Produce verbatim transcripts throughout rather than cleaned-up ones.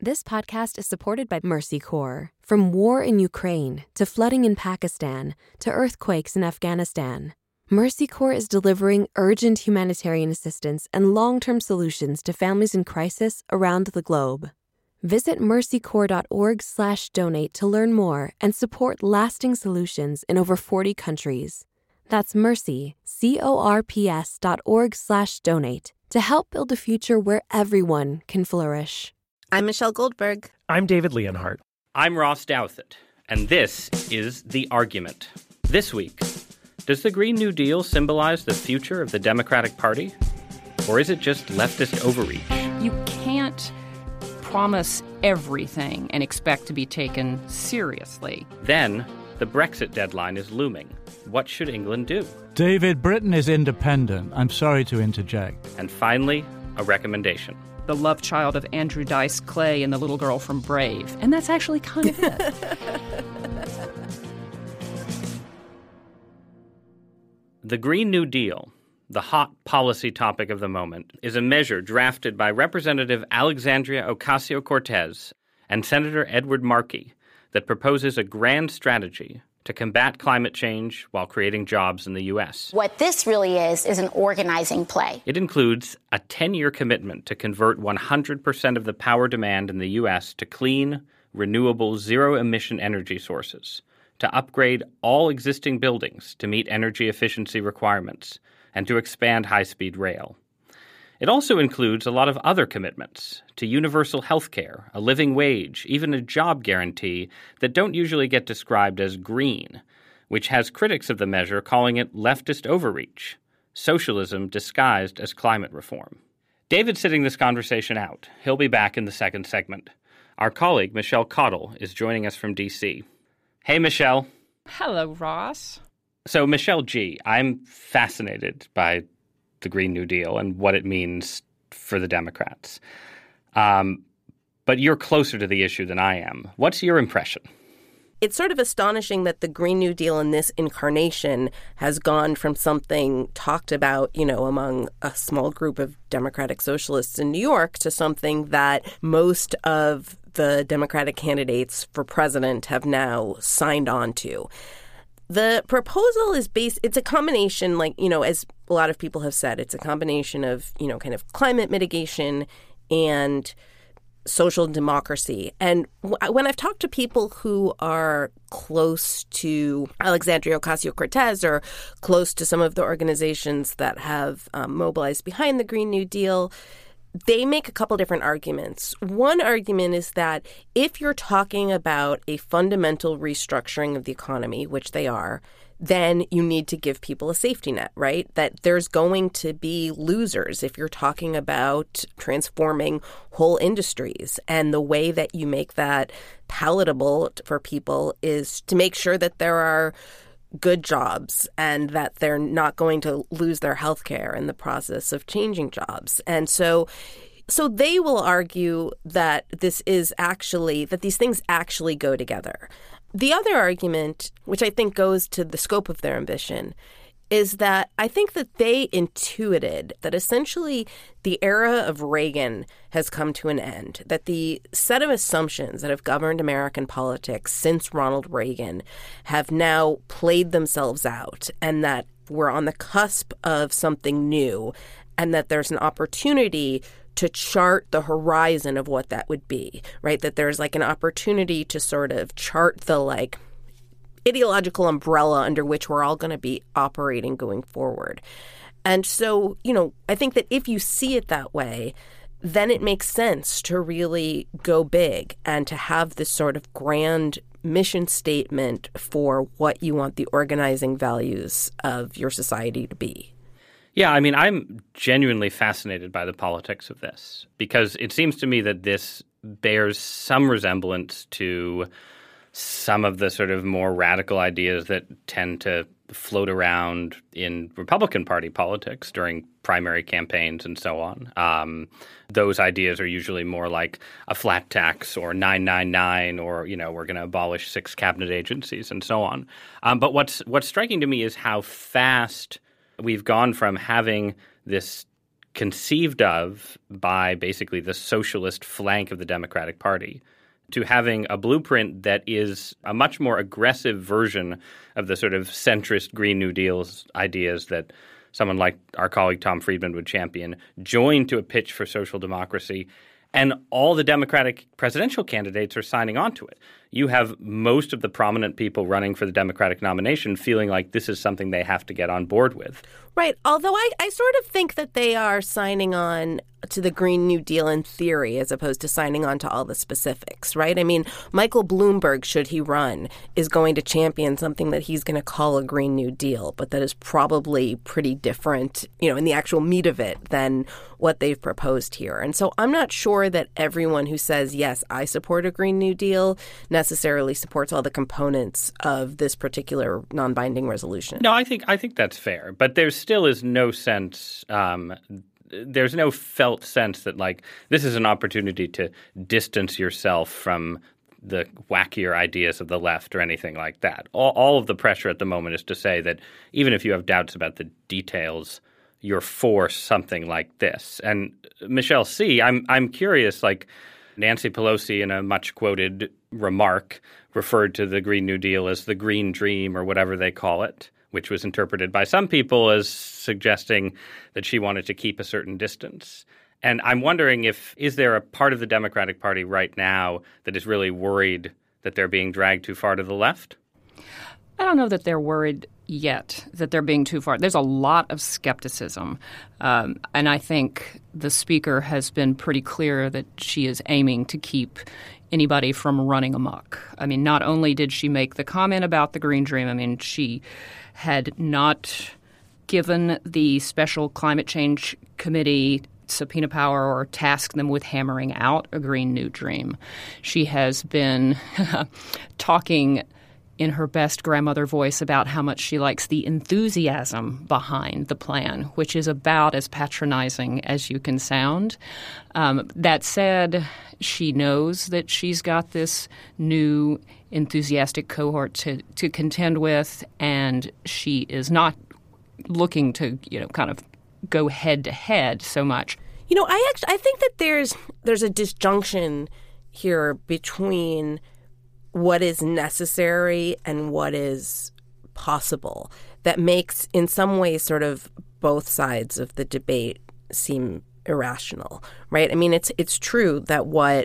This podcast is supported by Mercy Corps. From war in Ukraine to flooding in Pakistan to earthquakes in Afghanistan, Mercy Corps is delivering urgent humanitarian assistance and long-term solutions to families in crisis around the globe. Visit mercycorps.org slash donate to learn more and support lasting solutions in over forty countries. That's mercy, C-O-R-P-S dot org slash donate to help build a future where everyone can flourish. I'm Michelle Goldberg. I'm David Leonhardt. I'm Ross Douthat, and this is The Argument. This week, does the Green New Deal symbolize the future of the Democratic Party? Or is it just leftist overreach? You can't promise everything and expect to be taken seriously. Then, the Brexit deadline is looming. What should England do? David, Britain is independent. I'm sorry to interject. And finally, a recommendation. The love child of Andrew Dice Clay and the little girl from Brave. And that's actually kind of it. The Green New Deal, the hot policy topic of the moment, is a measure drafted by Representative Alexandria Ocasio-Cortez and Senator Edward Markey that proposes a grand strategy to combat climate change while creating jobs in the U S. What this really is, is an organizing play. It includes a ten-year commitment to convert one hundred percent of the power demand in the U S to clean, renewable, zero-emission energy sources, to upgrade all existing buildings to meet energy efficiency requirements, and to expand high-speed rail. It also includes a lot of other commitments to universal health care, a living wage, even a job guarantee that don't usually get described as green, which has critics of the measure calling it leftist overreach, socialism disguised as climate reform. David's sitting this conversation out. He'll be back in the second segment. Our colleague, Michelle Cottle, is joining us from D C. Hey, Michelle. Hello, Ross. So, Michelle G., I'm fascinated by the Green New Deal and what it means for the Democrats. Um, but you're closer to the issue than I am. What's your impression? It's sort of astonishing that the Green New Deal in this incarnation has gone from something talked about, you know, among a small group of Democratic socialists in New York to something that most of the Democratic candidates for president have now signed on to. The proposal is based, it's a combination, like, you know, as a lot of people have said, it's a combination of, you know, kind of climate mitigation and social democracy. And w- when I've talked to people who are close to Alexandria Ocasio-Cortez or close to some of the organizations that have um, mobilized behind the Green New Deal, they make a couple different arguments. One argument is that if you're talking about a fundamental restructuring of the economy, which they are, then you need to give people a safety net, right? That there's going to be losers if you're talking about transforming whole industries. And the way that you make that palatable for people is to make sure that there are good jobs and that they're not going to lose their health care in the process of changing jobs. And so so they will argue that this is actually, that these things actually go together. The other argument, which I think goes to the scope of their ambition, is that I think that they intuited that essentially the era of Reagan has come to an end, that the set of assumptions that have governed American politics since Ronald Reagan have now played themselves out, and that we're on the cusp of something new, and that there's an opportunity to chart the horizon of what that would be, right? That there's like an opportunity to sort of chart the like ideological umbrella under which we're all going to be operating going forward. And so, you know, I think that if you see it that way, then it makes sense to really go big and to have this sort of grand mission statement for what you want the organizing values of your society to be. Yeah, I mean, I'm genuinely fascinated by the politics of this because it seems to me that this bears some resemblance to some of the sort of more radical ideas that tend to float around in Republican Party politics during primary campaigns and so on. Um, those ideas are usually more like a flat tax or nine nine nine or, you know, we're going to abolish six cabinet agencies and so on. Um, but what's what's striking to me is how fast we've gone from having this conceived of by basically the socialist flank of the Democratic Party, to having a blueprint that is a much more aggressive version of the sort of centrist Green New Deal's ideas that someone like our colleague Tom Friedman would champion, joined to a pitch for social democracy. And all the Democratic presidential candidates are signing on to it. You have most of the prominent people running for the Democratic nomination feeling like this is something they have to get on board with. Right. Although I, I sort of think that they are signing on to the Green New Deal in theory as opposed to signing on to all the specifics, right? I mean, Michael Bloomberg, should he run, is going to champion something that he's going to call a Green New Deal, but that is probably pretty different, you know, in the actual meat of it than what they've proposed here. And so I'm not sure that everyone who says, yes, I support a Green New Deal necessarily supports all the components of this particular non-binding resolution. No, I think I think that's fair. But there still is no sense um, there's no felt sense that, like, this is an opportunity to distance yourself from the wackier ideas of the left or anything like that. All, all of the pressure at the moment is to say that even if you have doubts about the details, you're for something like this. And Michelle C., I'm I'm curious, like Nancy Pelosi in a much quoted remark referred to the Green New Deal as the Green Dream or whatever they call it, which was interpreted by some people as suggesting that she wanted to keep a certain distance. And I'm wondering if, is there a part of the Democratic Party right now that is really worried that they're being dragged too far to the left? I don't know that they're worried yet that they're being too far. There's a lot of skepticism. Um, and I think the speaker has been pretty clear that she is aiming to keep anybody from running amok. I mean, not only did she make the comment about the Green Dream, I mean, she had not given the Special Climate Change Committee subpoena power or tasked them with hammering out a Green New Dream. She has been talking in her best grandmother voice about how much she likes the enthusiasm behind the plan, which is about as patronizing as you can sound. Um, that said, she knows that she's got this new enthusiastic cohort to, to contend with, and she is not looking to, you know, kind of go head to head so much. You know, I actually I think that there's there's a disjunction here between what is necessary and what is possible that makes, in some ways, sort of both sides of the debate seem irrational, right? I mean, it's it's true that what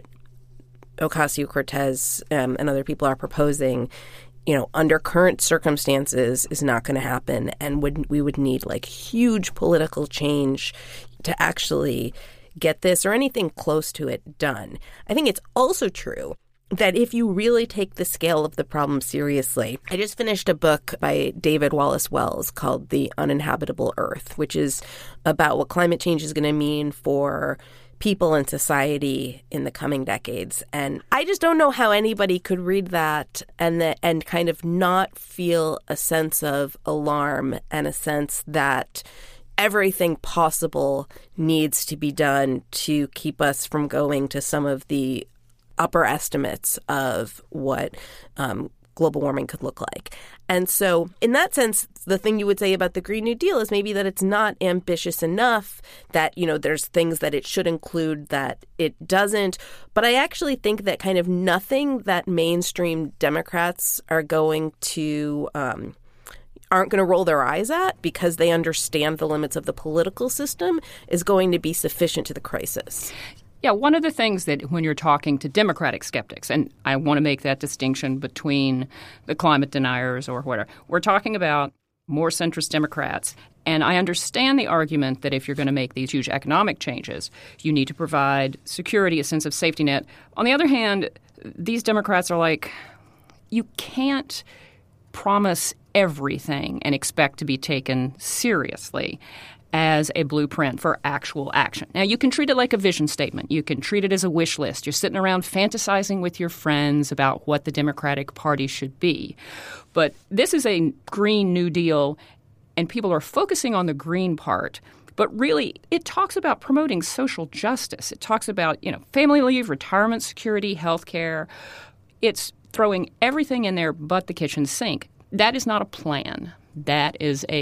Ocasio-Cortez um, and other people are proposing, you know, under current circumstances is not going to happen, and would we would need like huge political change to actually get this or anything close to it done. I think it's also true that if you really take the scale of the problem seriously, I just finished a book by David Wallace Wells called The Uninhabitable Earth, which is about what climate change is going to mean for people and society in the coming decades. And I just don't know how anybody could read that and the, and kind of not feel a sense of alarm and a sense that everything possible needs to be done to keep us from going to some of the upper estimates of what um, global warming could look like. And so in that sense, the thing you would say about the Green New Deal is maybe that it's not ambitious enough, that, you know, there's things that it should include that it doesn't. But I actually think that kind of nothing that mainstream Democrats are going to um, aren't going to roll their eyes at because they understand the limits of the political system is going to be sufficient to the crisis. Yeah, one of the things that when you're talking to Democratic skeptics, and I want to make that distinction between the climate deniers or whatever, we're talking about more centrist Democrats. And I understand the argument that if you're going to make these huge economic changes, you need to provide security, a sense of safety net. On the other hand, these Democrats are like, you can't promise everything and expect to be taken seriously as a blueprint for actual action. Now, you can treat it like a vision statement. You can treat it as a wish list. You're sitting around fantasizing with your friends about what the Democratic Party should be. But this is a Green New Deal, and people are focusing on the green part. But really, it talks about promoting social justice. It talks about, you know, family leave, retirement security, health care. It's throwing everything in there but the kitchen sink. That is not a plan. That is a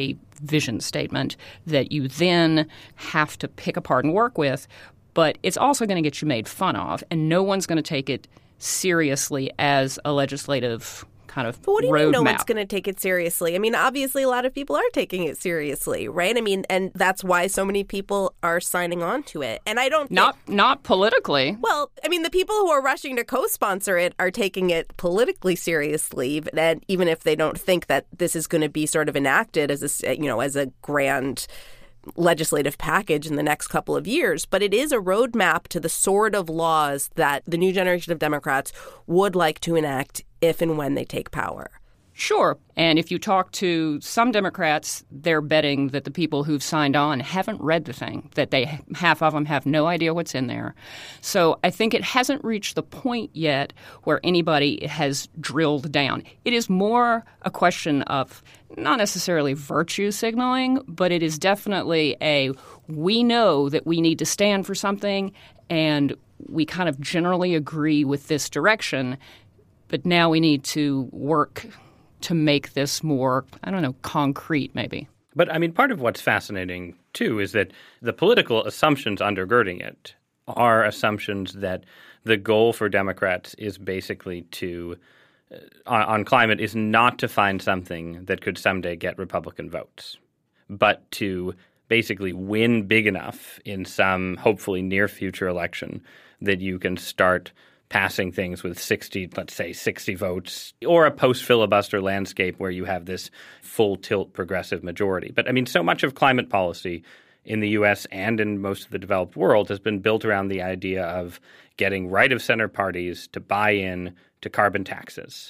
vision statement that you then have to pick apart and work with, but it's also going to get you made fun of, and no one's going to take it seriously as a legislative kind of roadmap. But what do you mean no one's going to take it seriously? I mean, obviously a lot of people are taking it seriously, right? I mean, and that's why so many people are signing on to it. And I don't think, Not not politically. Well, I mean, the people who are rushing to co-sponsor it are taking it politically seriously, and even if they don't think that this is going to be sort of enacted as a, you know, as a grand legislative package in the next couple of years, but it is a roadmap to the sort of laws that the new generation of Democrats would like to enact if and when they take power. Sure. And if you talk to some Democrats, they're betting that the people who've signed on haven't read the thing, that they half of them have no idea what's in there. So I think it hasn't reached the point yet where anybody has drilled down. It is more a question of not necessarily virtue signaling, but it is definitely a we know that we need to stand for something and we kind of generally agree with this direction, but now we need to work to make this more, I don't know, concrete maybe. But, I mean, part of what's fascinating, too, is that the political assumptions undergirding it are assumptions that the goal for Democrats is basically to, uh, on, on climate, is not to find something that could someday get Republican votes, but to basically win big enough in some hopefully near future election that you can start passing things with sixty, let's say sixty votes, or a post-filibuster landscape where you have this full-tilt progressive majority. But, I mean, so much of climate policy in the U S and in most of the developed world has been built around the idea of getting right-of-center parties to buy in to carbon taxes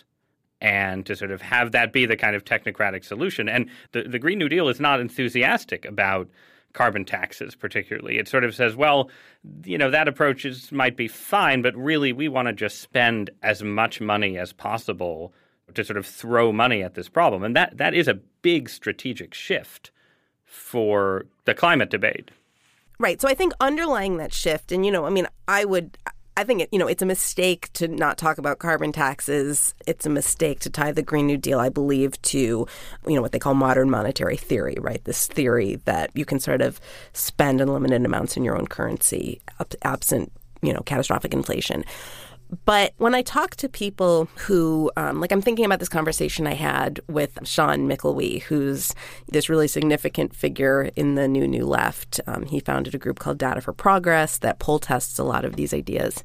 and to sort of have that be the kind of technocratic solution. And the, the Green New Deal is not enthusiastic about carbon taxes particularly. It sort of says, well, you know, that approach is, might be fine, but really we want to just spend as much money as possible to sort of throw money at this problem. And that that is a big strategic shift for the climate debate. Right. So I think underlying that shift, and, you know, I mean, I would I think, it, you know, it's a mistake to not talk about carbon taxes. It's a mistake to tie the Green New Deal, I believe, to, you know, what they call modern monetary theory, right? This theory that you can sort of spend unlimited amounts in your own currency absent, you know, catastrophic inflation. But when I talk to people who, um, like I'm thinking about this conversation I had with Sean Mickelwee, who's this really significant figure in the New New Left. Um, he founded a group called Data for Progress that poll tests a lot of these ideas.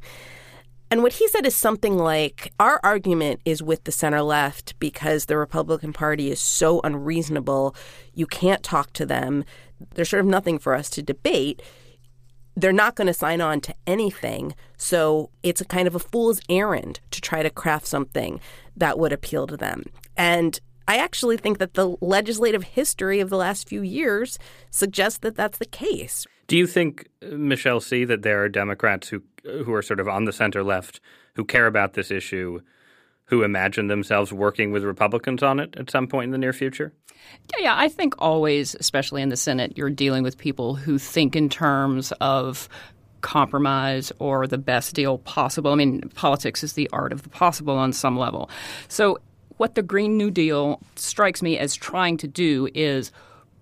And what he said is something like, our argument is with the center left because the Republican Party is so unreasonable. You can't talk to them. There's sort of nothing for us to debate. They're not going to sign on to anything. So it's a kind of a fool's errand to try to craft something that would appeal to them. And I actually think that the legislative history of the last few years suggests that that's the case. Do you think, Michelle C., that there are Democrats who who are sort of on the center left who care about this issue, who imagine themselves working with Republicans on it at some point in the near future? Yeah, yeah. I think always, especially in the Senate, you're dealing with people who think in terms of compromise or the best deal possible. I mean, politics is the art of the possible on some level. So what the Green New Deal strikes me as trying to do is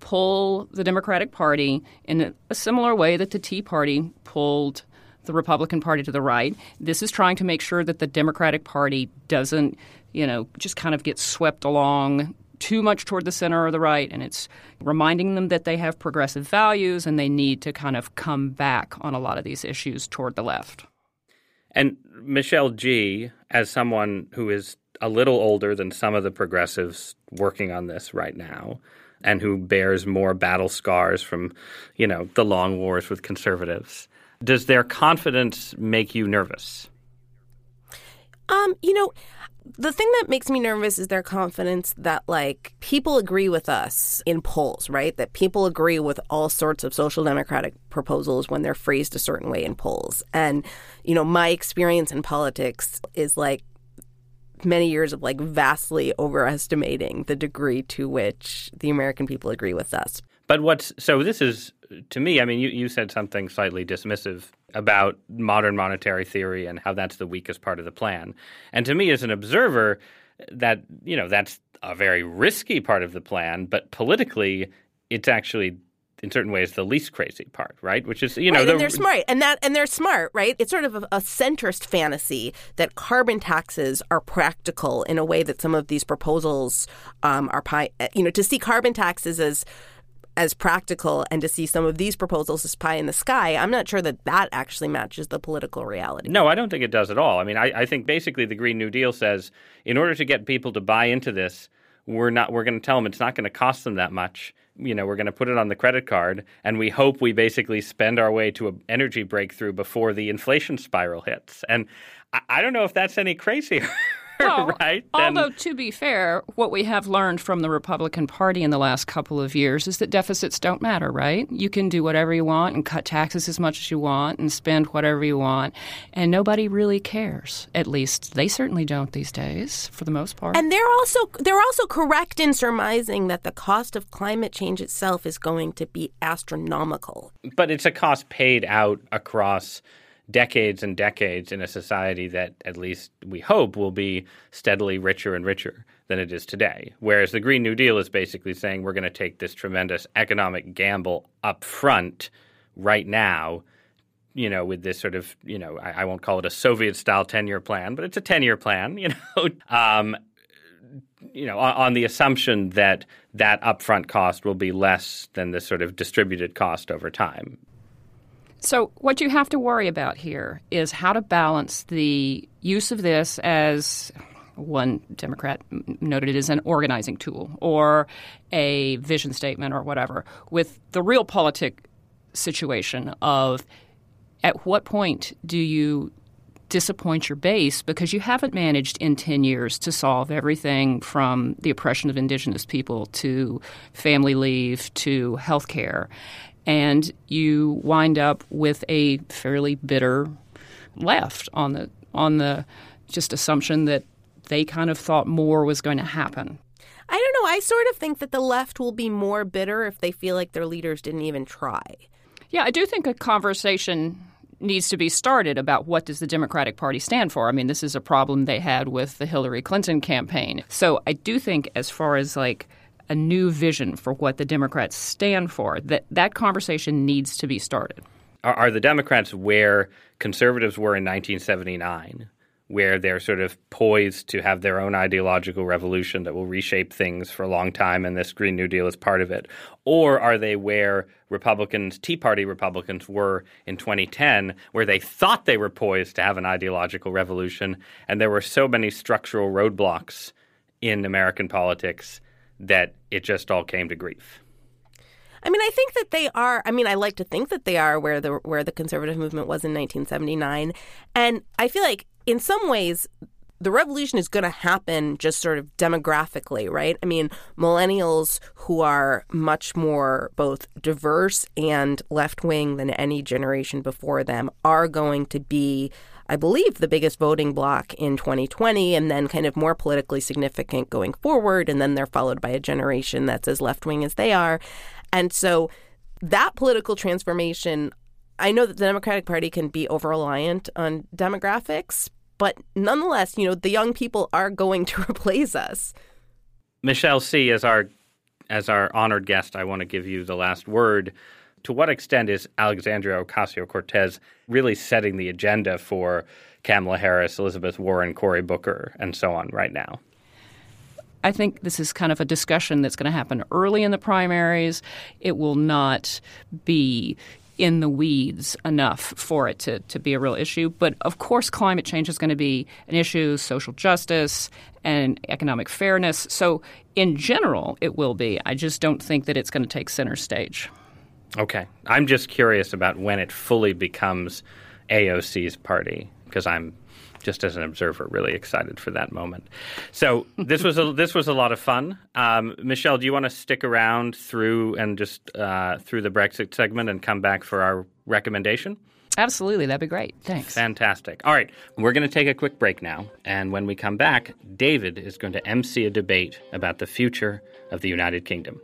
pull the Democratic Party in a similar way that the Tea Party pulled the Republican Party to the right. This is trying to make sure that the Democratic Party doesn't, you know, just kind of get swept along too much toward the center or the right, and it's reminding them that they have progressive values and they need to kind of come back on a lot of these issues toward the left. And Michelle G., as someone who is a little older than some of the progressives working on this right now and who bears more battle scars from, you know, the long wars with conservatives, does their confidence make you nervous? Um, you know, the thing that makes me nervous is their confidence that, like, people agree with us in polls, right? That people agree with all sorts of social democratic proposals when they're phrased a certain way in polls. And, you know, my experience in politics is, like, many years of, like, vastly overestimating the degree to which the American people agree with us. But what's – so this is – to me, I mean, you, you said something slightly dismissive about modern monetary theory and how that's the weakest part of the plan. And to me as an observer, that, you know, that's a very risky part of the plan, but politically it's actually, in certain ways, the least crazy part, right? Which is, you know, right, the, and they're smart, and that and they're smart, right? It's sort of a, a centrist fantasy that carbon taxes are practical in a way that some of these proposals um, are, pie, you know, to see carbon taxes as as practical and to see some of these proposals as pie in the sky. I'm not sure that that actually matches the political reality. No, I don't think it does at all. I mean, I, I think basically the Green New Deal says in order to get people to buy into this, we're not we're going to tell them it's not going to cost them that much. You know, we're going to put it on the credit card, and we hope we basically spend our way to an energy breakthrough before the inflation spiral hits. And I, I don't know if that's any crazier. Well, right? Although, to be fair, what we have learned from the Republican Party in the last couple of years is that deficits don't matter, right? You can do whatever you want and cut taxes as much as you want and spend whatever you want, and nobody really cares. At least they certainly don't these days, for the most part. And they're also they're also correct in surmising that the cost of climate change itself is going to be astronomical. But it's a cost paid out across decades and decades in a society that, at least we hope, will be steadily richer and richer than it is today. Whereas the Green New Deal is basically saying we're going to take this tremendous economic gamble up front right now, you know, with this sort of, you know, I, I won't call it a Soviet-style ten-year plan, but it's a ten-year plan, you know, um, you know, on, on the assumption that that upfront cost will be less than the sort of distributed cost over time. So what you have to worry about here is how to balance the use of this as one Democrat noted it as an organizing tool or a vision statement or whatever with the real politic situation of at what point do you disappoint your base because you haven't managed in ten years to solve everything from the oppression of indigenous people to family leave to health care. And you wind up with a fairly bitter left on the on the just assumption that they kind of thought more was going to happen. I don't know. I sort of think that the left will be more bitter if they feel like their leaders didn't even try. Yeah, I do think a conversation needs to be started about what does the Democratic Party stand for. I mean, this is a problem they had with the Hillary Clinton campaign. So I do think as far as like a new vision for what the Democrats stand for, that that conversation needs to be started. Are, are the Democrats where conservatives were in nineteen seventy-nine, where they're sort of poised to have their own ideological revolution that will reshape things for a long time and this Green New Deal is part of it? Or are they where Republicans, Tea Party Republicans were in twenty ten, where they thought they were poised to have an ideological revolution and there were so many structural roadblocks in American politics that it just all came to grief? I mean, I think that they are. I mean, I like to think that they are where the where the conservative movement was in nineteen seventy-nine. And I feel like in some ways the revolution is going to happen just sort of demographically, right? I mean, millennials who are much more both diverse and left-wing than any generation before them are going to be, I believe, the biggest voting bloc in twenty twenty and then kind of more politically significant going forward. And then they're followed by a generation that's as left-wing as they are. And so that political transformation, I know that the Democratic Party can be over-reliant on demographics, but nonetheless, you know, the young people are going to replace us. Michelle C., as our as our honored guest, I want to give you the last word. To what extent is Alexandria Ocasio-Cortez really setting the agenda for Kamala Harris, Elizabeth Warren, Cory Booker, and so on right now? I think this is kind of a discussion that's going to happen early in the primaries. It will not be in the weeds enough for it to, to be a real issue. But, of course, climate change is going to be an issue, social justice and economic fairness. So, in general, it will be. I just don't think that it's going to take center stage. Okay. I'm just curious about when it fully becomes A O C's party, because I'm just as an observer really excited for that moment. So this was a this was a lot of fun. Um, Michelle, do you want to stick around through and just uh, through the Brexit segment and come back for our recommendation? Absolutely. That'd be great. Thanks. Fantastic. All right. We're going to take a quick break now. And when we come back, David is going to emcee a debate about the future of the United Kingdom.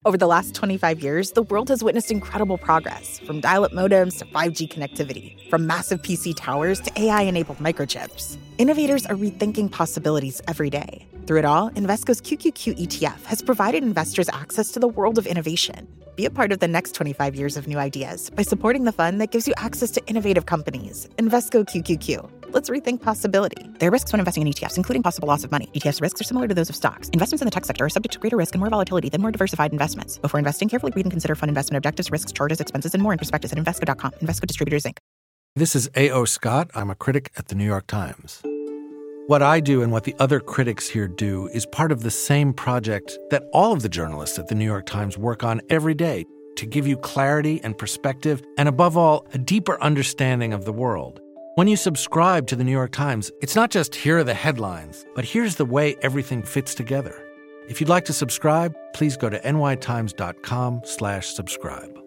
Over the last twenty-five years, the world has witnessed incredible progress, from dial-up modems to five G connectivity, from massive P C towers to A I-enabled microchips. Innovators are rethinking possibilities every day. Through it all, Invesco's Q Q Q E T F has provided investors access to the world of innovation. Be a part of the next twenty-five years of new ideas by supporting the fund that gives you access to innovative companies. Invesco Q Q Q. Let's rethink possibility. There are risks when investing in E T Fs, including possible loss of money. E T Fs risks are similar to those of stocks. Investments in the tech sector are subject to greater risk and more volatility than more diversified investments. Before investing, carefully read and consider fund investment objectives, risks, charges, expenses, and more in prospectus at Invesco dot com. Invesco Distributors, Incorporated. This is A O. Scott. I'm a critic at the New York Times. What I do and what the other critics here do is part of the same project that all of the journalists at the New York Times work on every day to give you clarity and perspective and, above all, a deeper understanding of the world. When you subscribe to the New York Times, it's not just here are the headlines, but here's the way everything fits together. If you'd like to subscribe, please go to nytimes.com slash subscribe.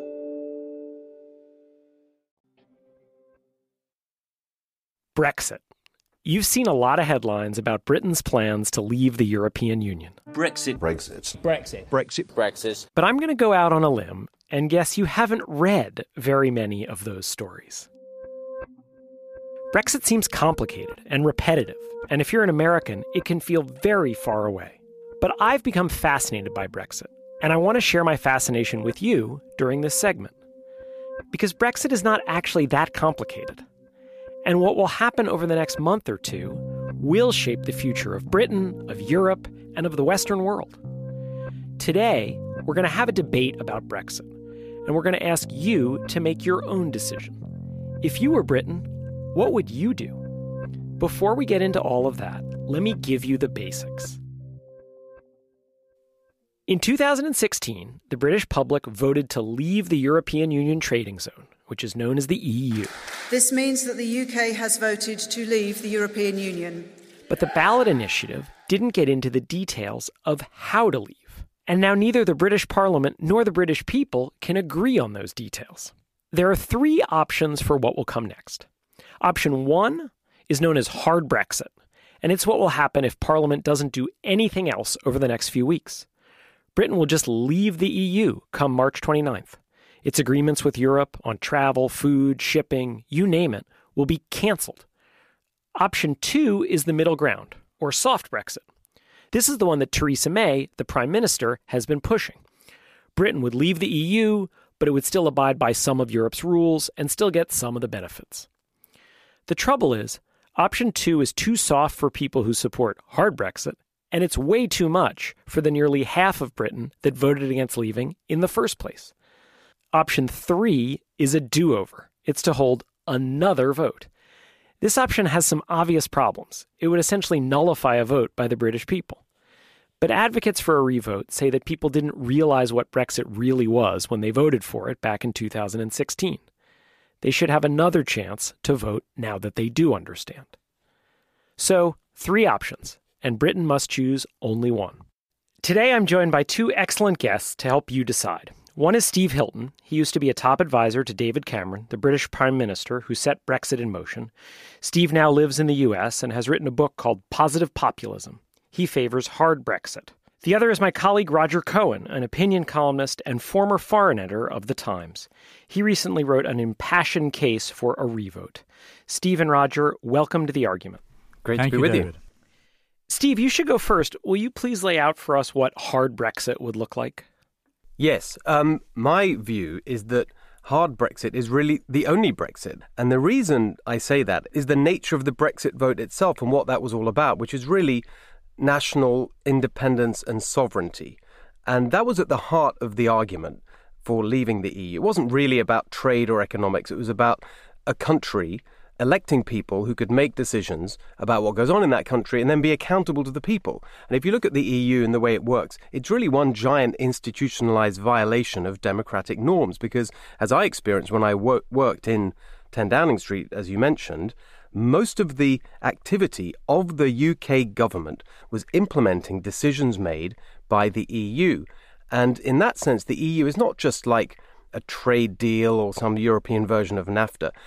Brexit. You've seen a lot of headlines about Britain's plans to leave the European Union. Brexit. Brexit. Brexit. Brexit. Brexit. But I'm going to go out on a limb and guess you haven't read very many of those stories. Brexit seems complicated and repetitive, and if you're an American, it can feel very far away. But I've become fascinated by Brexit, and I want to share my fascination with you during this segment. Because Brexit is not actually that complicated. And what will happen over the next month or two will shape the future of Britain, of Europe, and of the Western world. Today, we're going to have a debate about Brexit, and we're going to ask you to make your own decision. If you were Britain, what would you do? Before we get into all of that, let me give you the basics. In two thousand sixteen, the British public voted to leave the European Union Trading Zone, which is known as the E U. This means that the U K has voted to leave the European Union. But the ballot initiative didn't get into the details of how to leave. And now neither the British Parliament nor the British people can agree on those details. There are three options for what will come next. Option one is known as hard Brexit, and it's what will happen if Parliament doesn't do anything else over the next few weeks. Britain will just leave the E U come March twenty-ninth. Its agreements with Europe on travel, food, shipping, you name it, will be canceled. Option two is the middle ground, or soft Brexit. This is the one that Theresa May, the Prime Minister, has been pushing. Britain would leave the E U, but it would still abide by some of Europe's rules and still get some of the benefits. The trouble is, option two is too soft for people who support hard Brexit, and it's way too much for the nearly half of Britain that voted against leaving in the first place. Option three is a do-over. It's to hold another vote. This option has some obvious problems. It would essentially nullify a vote by the British people. But advocates for a revote say that people didn't realize what Brexit really was when they voted for it back in two thousand sixteen. They should have another chance to vote now that they do understand. So, three options, and Britain must choose only one. Today I'm joined by two excellent guests to help you decide. One is Steve Hilton. He used to be a top advisor to David Cameron, the British Prime Minister who set Brexit in motion. Steve now lives in the U S and has written a book called Positive Populism. He favors hard Brexit. The other is my colleague Roger Cohen, an opinion columnist and former foreign editor of The Times. He recently wrote an impassioned case for a revote. Steve and Roger, welcome to the argument. Great Thank to be you, with David. you. Steve, you should go first. Will you please lay out for us what hard Brexit would look like? Yes. Um, my view is that hard Brexit is really the only Brexit. And the reason I say that is the nature of the Brexit vote itself and what that was all about, which is really national independence and sovereignty. And that was at the heart of the argument for leaving the E U. It wasn't really about trade or economics. It was about a country electing people who could make decisions about what goes on in that country and then be accountable to the people. And if you look at the E U and the way it works, it's really one giant institutionalized violation of democratic norms because, as I experienced when I wor- worked in ten Downing Street, as you mentioned, most of the activity of the U K government was implementing decisions made by the E U. And in that sense, the E U is not just like a trade deal or some European version of NAFTA.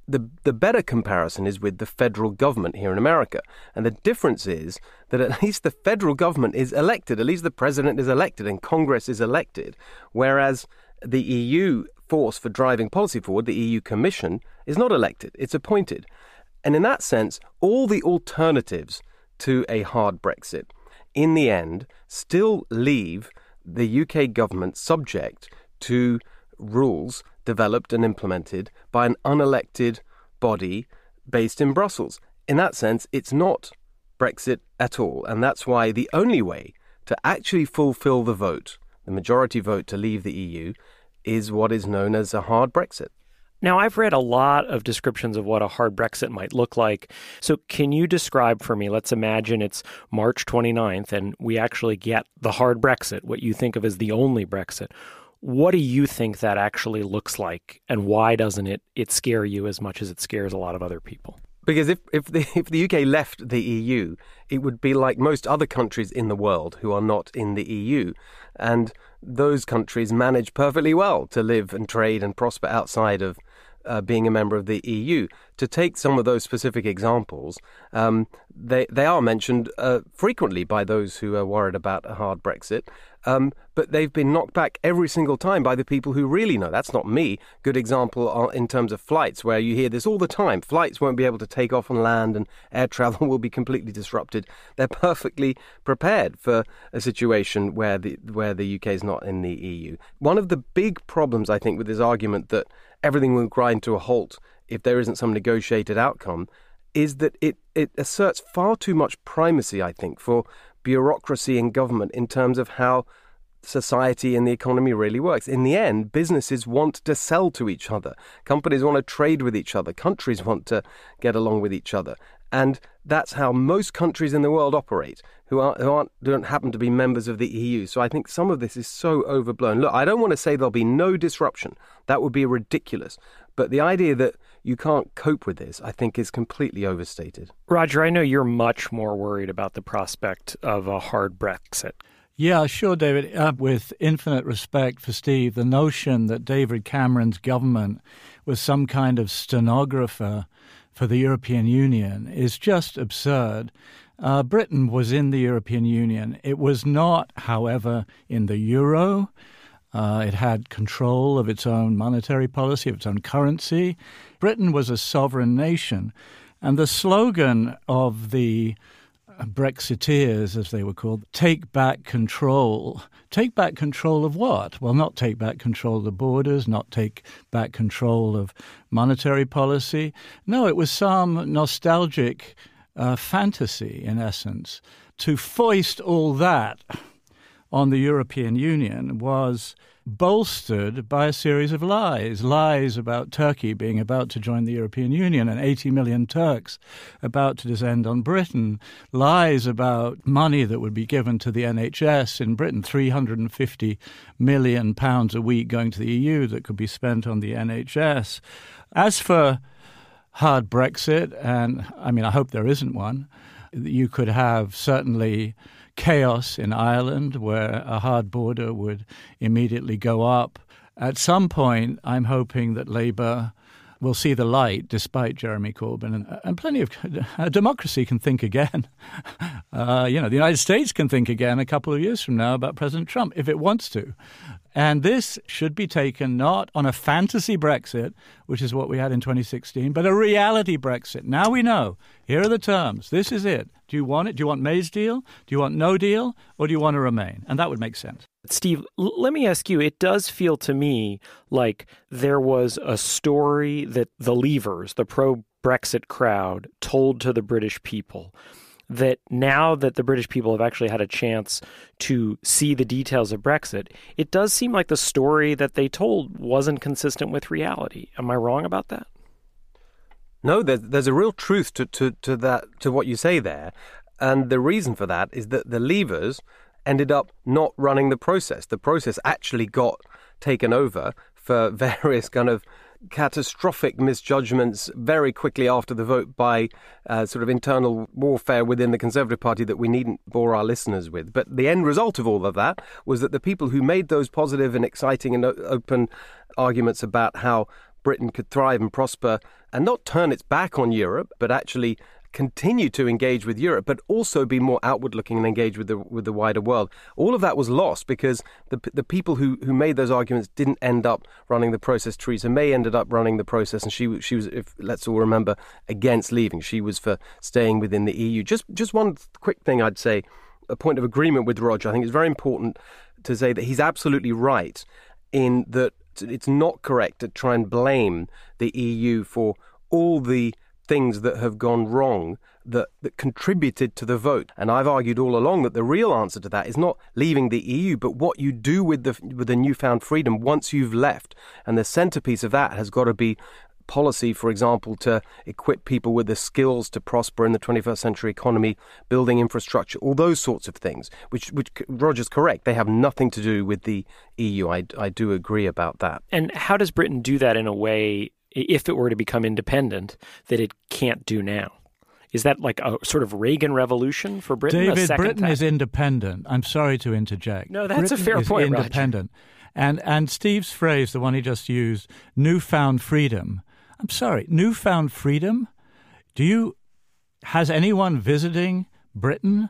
the the better comparison is with the federal government here in America. And the difference is that at least the federal government is elected, at least the president is elected and Congress is elected, whereas the E U force for driving policy forward, the E U Commission, is not elected, it's appointed. And in that sense, all the alternatives to a hard Brexit, in the end, still leave the U K government subject to rules developed and implemented by an unelected body based in Brussels. In that sense, it's not Brexit at all. And that's why the only way to actually fulfill the vote, the majority vote to leave the E U, is what is known as a hard Brexit. Now, I've read a lot of descriptions of what a hard Brexit might look like. So can you describe for me, let's imagine it's March twenty-ninth and we actually get the hard Brexit, what you think of as the only Brexit. What do you think that actually looks like, and why doesn't it, it scare you as much as it scares a lot of other people? Because if, if, the, if the U K left the E U, it would be like most other countries in the world who are not in the E U. And those countries manage perfectly well to live and trade and prosper outside of uh, being a member of the E U. To take some of those specific examples, um, they, they are mentioned uh, frequently by those who are worried about a hard Brexit. Um, but they've been knocked back every single time by the people who really know. That's not me. Good example in terms of flights, where you hear this all the time. Flights won't be able to take off and land, and air travel will be completely disrupted. They're perfectly prepared for a situation where the where the U K is not in the E U. One of the big problems, I think, with this argument that everything will grind to a halt if there isn't some negotiated outcome, is that it, it asserts far too much primacy, I think, for bureaucracy in government in terms of how society and the economy really works. In the end, businesses want to sell to each other. Companies want to trade with each other. Countries want to get along with each other. And that's how most countries in the world operate, who aren't, who aren't don't happen to be members of the E U. So I think some of this is so overblown. Look, I don't want to say there'll be no disruption. That would be ridiculous. But the idea that you can't cope with this, I think, is completely overstated. Roger, I know you're much more worried about the prospect of a hard Brexit. Yeah, sure, David. Uh, with infinite respect for Steve, the notion that David Cameron's government was some kind of stenographer for the European Union is just absurd. Uh, Britain was in the European Union. It was not, however, in the euro. Uh, it had control of its own monetary policy, of its own currency. Britain was a sovereign nation. And the slogan of the Brexiteers, as they were called, take back control. Take back control of what? Well, not take back control of the borders, not take back control of monetary policy. No, it was some nostalgic uh, fantasy, in essence. To foist all that on the European Union was bolstered by a series of lies. Lies about Turkey being about to join the European Union and eighty million Turks about to descend on Britain. Lies about money that would be given to the N H S in Britain, three hundred fifty million pounds a week going to the E U that could be spent on the N H S. As for hard Brexit, and I mean, I hope there isn't one, you could have certainly chaos in Ireland where a hard border would immediately go up. At some point, I'm hoping that Labour will see the light despite Jeremy Corbyn. And, and plenty of uh, democracy can think again. Uh, you know, the United States can think again a couple of years from now about President Trump if it wants to. And this should be taken not on a fantasy Brexit, which is what we had in twenty sixteen, but a reality Brexit. Now we know. Here are the terms. This is it. Do you want it? Do you want May's deal? Do you want no deal? Or do you want to remain? And that would make sense. Steve, l- let me ask you, it does feel to me like there was a story that the Leavers, the pro-Brexit crowd, told to the British people, that now that the British people have actually had a chance to see the details of Brexit, it does seem like the story that they told wasn't consistent with reality. Am I wrong about that? No, there's, there's a real truth to, to, to that, to what you say there. And the reason for that is that the Leavers ended up not running the process. The process actually got taken over for various kind of catastrophic misjudgments very quickly after the vote by uh, sort of internal warfare within the Conservative Party that we needn't bore our listeners with. But the end result of all of that was that the people who made those positive and exciting and open arguments about how Britain could thrive and prosper and not turn its back on Europe, but actually continue to engage with Europe, but also be more outward-looking and engage with the with the wider world. All of that was lost because the the people who, who made those arguments didn't end up running the process. Theresa May ended up running the process, and she she was, if let's all remember, against leaving. She was for staying within the E U. Just just one quick thing I'd say, a point of agreement with Roger. I think it's very important to say that he's absolutely right in that it's not correct to try and blame the E U for all the things that have gone wrong that, that contributed to the vote. And I've argued all along that the real answer to that is not leaving the E U, but what you do with the with the newfound freedom once you've left. And the centerpiece of that has got to be policy, for example, to equip people with the skills to prosper in the twenty-first century economy, building infrastructure, all those sorts of things, which, which Roger's correct. They have nothing to do with the E U. I, I do agree about that. And how does Britain do that in a way, if it were to become independent, that it can't do now? Is that like a sort of Reagan revolution for Britain? David, a second Britain time? is independent. I'm sorry to interject. No, that's Britain a fair is point, independent. Roger. And, and Steve's phrase, the one he just used, newfound freedom. I'm sorry, newfound freedom? Do you, has anyone visiting Britain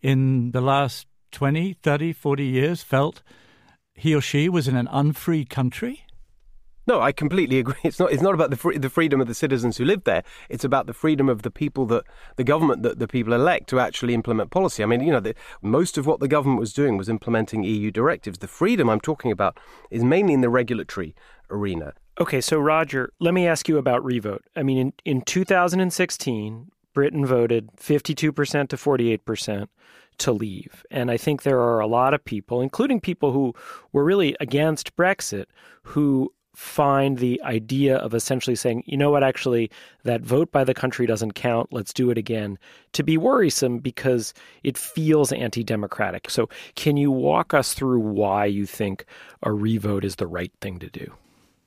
in the last twenty, thirty, forty years felt he or she was in an unfree country? No, I completely agree. It's not. It's not about the free, the freedom of the citizens who live there. It's about the freedom of the people that the government that the people elect to actually implement policy. I mean, you know, the, most of what the government was doing was implementing E U directives. The freedom I'm talking about is mainly in the regulatory arena. Okay, so Roger, let me ask you about revote. I mean, in, in two thousand sixteen, Britain voted fifty-two percent to forty-eight percent to leave. And I think there are a lot of people, including people who were really against Brexit, who find the idea of essentially saying, you know what, actually, that vote by the country doesn't count, let's do it again, to be worrisome because it feels anti-democratic. So can you walk us through why you think a revote is the right thing to do?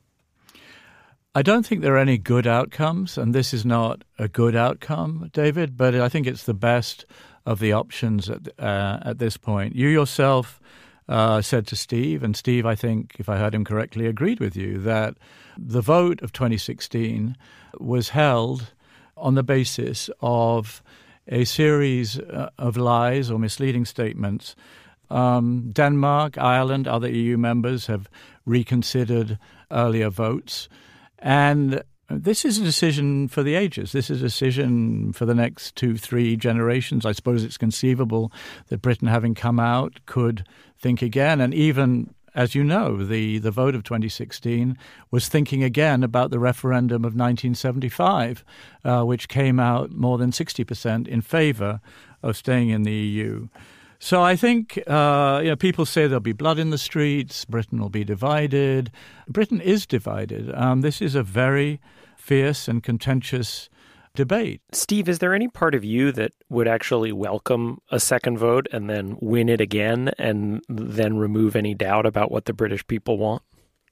I don't think there are any good outcomes, and this is not a good outcome, David, but I think it's the best of the options at, uh, at this point. You yourself Uh, said to Steve, and Steve, I think, if I heard him correctly, agreed with you, that the vote of twenty sixteen was held on the basis of a series uh, of lies or misleading statements. Um, Denmark, Ireland, other E U members have reconsidered earlier votes. And this is a decision for the ages. This is a decision for the next two, three generations. I suppose it's conceivable that Britain, having come out, could think again. And even, as you know, the, the vote of twenty sixteen was thinking again about the referendum of nineteen seventy-five, uh, which came out more than sixty percent in favor of staying in the E U. So I think uh, you know, people say there'll be blood in the streets, Britain will be divided. Britain is divided. Um, this is a very fierce and contentious debate. Steve, is there any part of you that would actually welcome a second vote and then win it again and then remove any doubt about what the British people want?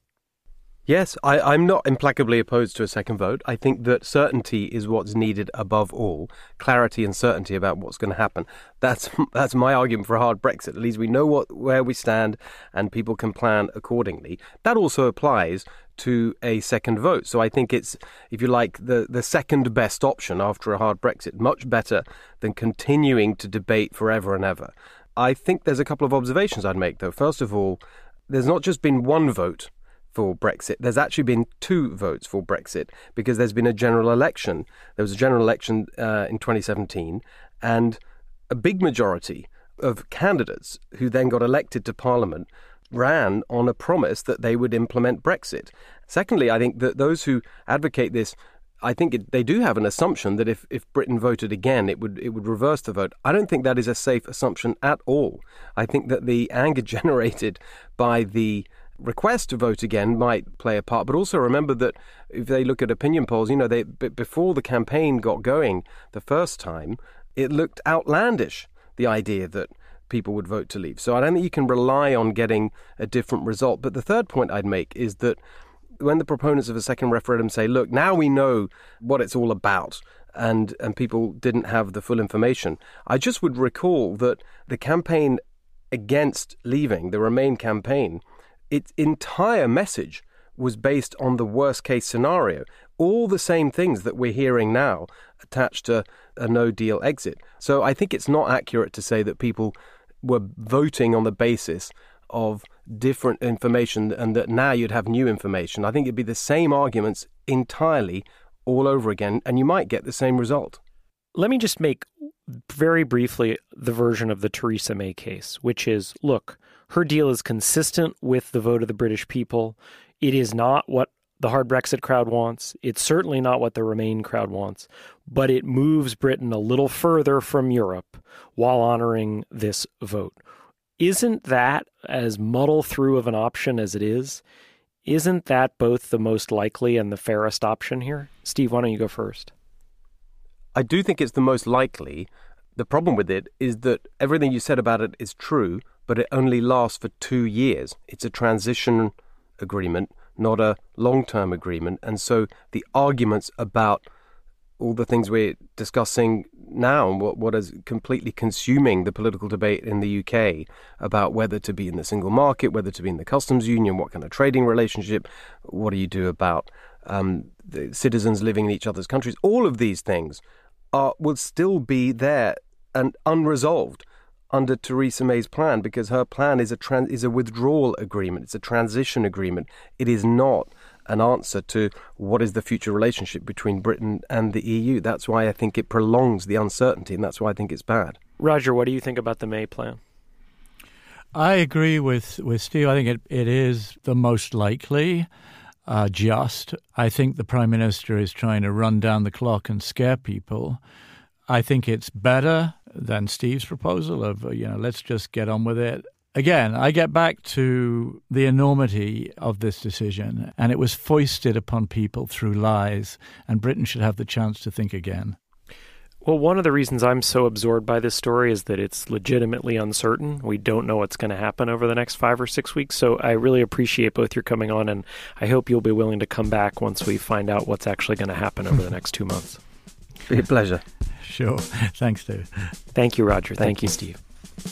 Yes, I, I'm not implacably opposed to a second vote. I think that certainty is what's needed above all, clarity and certainty about what's going to happen. That's that's my argument for a hard Brexit. At least we know what where we stand and people can plan accordingly. That also applies to a second vote. So I think it's, if you like, the, the second best option after a hard Brexit, much better than continuing to debate forever and ever. I think there's a couple of observations I'd make, though. First of all, there's not just been one vote for Brexit. There's actually been two votes for Brexit because there's been a general election. There was a general election uh, in twenty seventeen, and a big majority of candidates who then got elected to Parliament ran on a promise that they would implement Brexit. Secondly, I think that those who advocate this, I think it, they do have an assumption that if, if Britain voted again, it would it would reverse the vote. I don't think that is a safe assumption at all. I think that the anger generated by the request to vote again might play a part, but also remember that if they look at opinion polls, you know, they b- before the campaign got going the first time, it looked outlandish, the idea that people would vote to leave. So I don't think you can rely on getting a different result. But the third point I'd make is that when the proponents of a second referendum say, look, now we know what it's all about, and and people didn't have the full information, I just would recall that the campaign against leaving, the Remain campaign, its entire message was based on the worst case scenario. all the same things that we're hearing now attached to a no-deal exit. So I think it's not accurate to say that people were voting on the basis of different information and that now you'd have new information. I think it'd be the same arguments entirely all over again, and you might get the same result. Let me just make very briefly the version of the Theresa May case, which is, look, her deal is consistent with the vote of the British people. It is not what the hard Brexit crowd wants. It's certainly not what the Remain crowd wants, but it moves Britain a little further from Europe while honoring this vote. Isn't that, as muddle-through of an option as it is, isn't that both the most likely and the fairest option here? Steve, why don't you go first? I do think it's the most likely. The problem with it is that everything you said about it is true, but it only lasts for two years. It's a transition agreement, not a long-term agreement. And so the arguments about all the things we're discussing now and what, what is completely consuming the political debate in the U K about whether to be in the single market, whether to be in the customs union, what kind of trading relationship, what do you do about um, the citizens living in each other's countries, all of these things are will still be there and unresolved under Theresa May's plan, because her plan is a trans- is a withdrawal agreement. It's a transition agreement. It is not an answer to what is the future relationship between Britain and the E U. That's why I think it prolongs the uncertainty, and that's why I think it's bad. Roger, what do you think about the May plan? I agree with, with Steve. I think it, it is the most likely, uh, just. I think the Prime Minister is trying to run down the clock and scare people. I think it's better than Steve's proposal of, you know, let's just get on with it. Again, I get back to the enormity of this decision, and it was foisted upon people through lies, and Britain should have the chance to think again. Well, one of the reasons I'm so absorbed by this story is that it's legitimately uncertain. We don't know what's going to happen over the next five or six weeks, so I really appreciate both your coming on, and I hope you'll be willing to come back once we find out what's actually going to happen over the next two months. Be a pleasure. Sure. Thanks, David. Thank you, Roger. Thank, Thank you, Steve.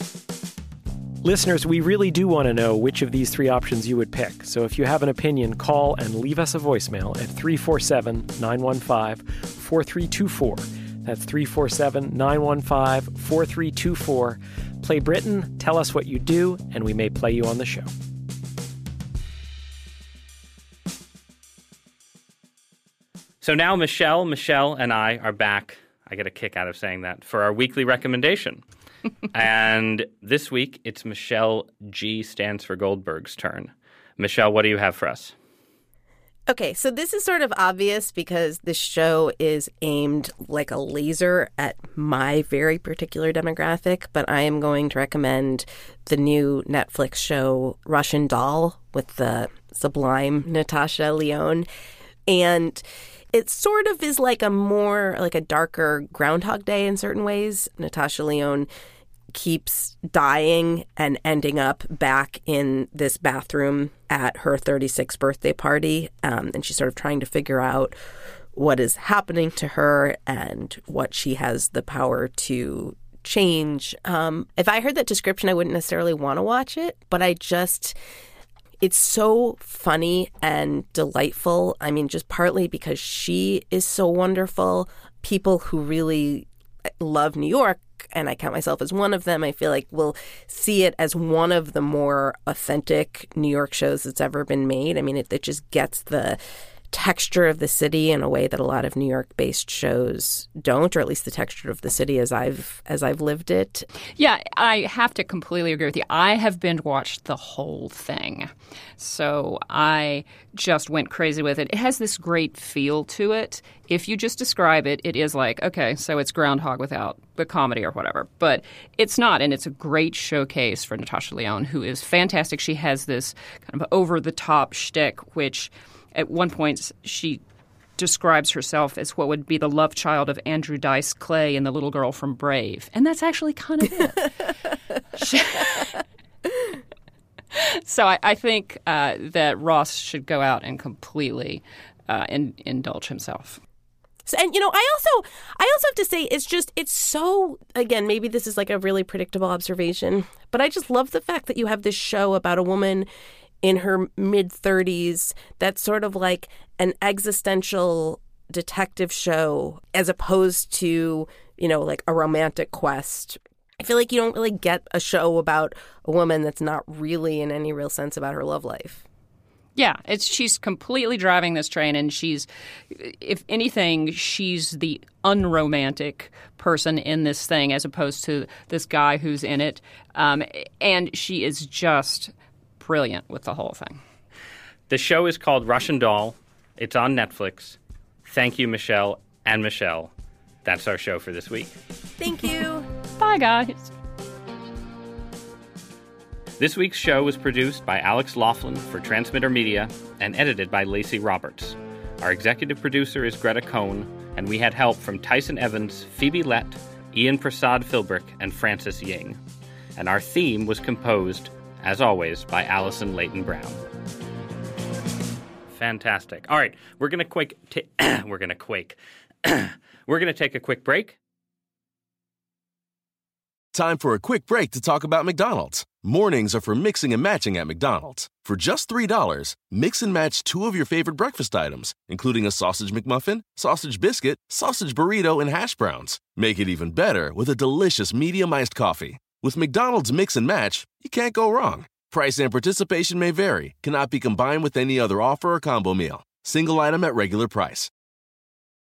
Listeners, we really do want to know which of these three options you would pick. So if you have an opinion, call and leave us a voicemail at three four seven, nine one five, four three two four. That's three four seven, nine one five, four three two four. Play Britain, tell us what you do, and we may play you on the show. So now Michelle, Michelle, and I are back. I get a kick out of saying that, for our weekly recommendation. And this week, it's Michelle G. stands for Goldberg's turn. Michelle, what do you have for us? Okay, so this is sort of obvious because this show is aimed like a laser at my very particular demographic, but I am going to recommend the new Netflix show Russian Doll with the sublime Natasha Lyonne. And it sort of is like a more, like a darker Groundhog Day in certain ways. Natasha Lyonne keeps dying and ending up back in this bathroom at her thirty-sixth birthday party. Um, and she's sort of trying to figure out what is happening to her and what she has the power to change. Um, if I heard that description, I wouldn't necessarily want to watch it, but I just... It's so funny and delightful. I mean, just partly because she is so wonderful. People who really love New York, and I count myself as one of them, I feel like will see it as one of the more authentic New York shows that's ever been made. I mean, it, it just gets the texture of the city in a way that a lot of New York-based shows don't, or at least the texture of the city as I've as I've lived it. Yeah, I have to completely agree with you. I have binge watched the whole thing, so I just went crazy with it. It has this great feel to it. If you just describe it, it is like, okay, so it's Groundhog without the comedy or whatever. But it's not, and it's a great showcase for Natasha Lyonne, who is fantastic. She has this kind of over-the-top shtick, which at one point she describes herself as what would be the love child of Andrew Dice Clay and the little girl from Brave. And that's actually kind of it. So I, I think uh, that Ross should go out and completely uh, in, indulge himself. So, and, you know, I also I also have to say it's just it's so, again, maybe this is like a really predictable observation, but I just love the fact that you have this show about a woman in her mid-thirties that's sort of like an existential detective show as opposed to, you know, like a romantic quest. I feel like you don't really get a show about a woman that's not really in any real sense about her love life. Yeah, it's she's completely driving this train, and she's, if anything, she's the unromantic person in this thing as opposed to this guy who's in it. Um, and she is just brilliant with the whole thing. The show is called Russian Doll. It's on Netflix. Thank you, Michelle and Michelle. That's our show for this week. Thank you. Bye, guys. This week's show was produced by Alex Laughlin for Transmitter Media and edited by Lacey Roberts. Our executive producer is Greta Cohn, and we had help from Tyson Evans, Phoebe Lett, Ian Prasad Philbrick, and Francis Ying. And our theme was composed, as always, by Allison Leighton Brown. Fantastic. All right, we're gonna quick. T- we're gonna quake. We're gonna take a quick break. Time for a quick break to talk about McDonald's. Mornings are for mixing and matching at McDonald's. For just three dollars, mix and match two of your favorite breakfast items, including a sausage McMuffin, sausage biscuit, sausage burrito, and hash browns. Make it even better with a delicious medium iced coffee. With McDonald's Mix and Match, you can't go wrong. Price and participation may vary, cannot be combined with any other offer or combo meal. Single item at regular price.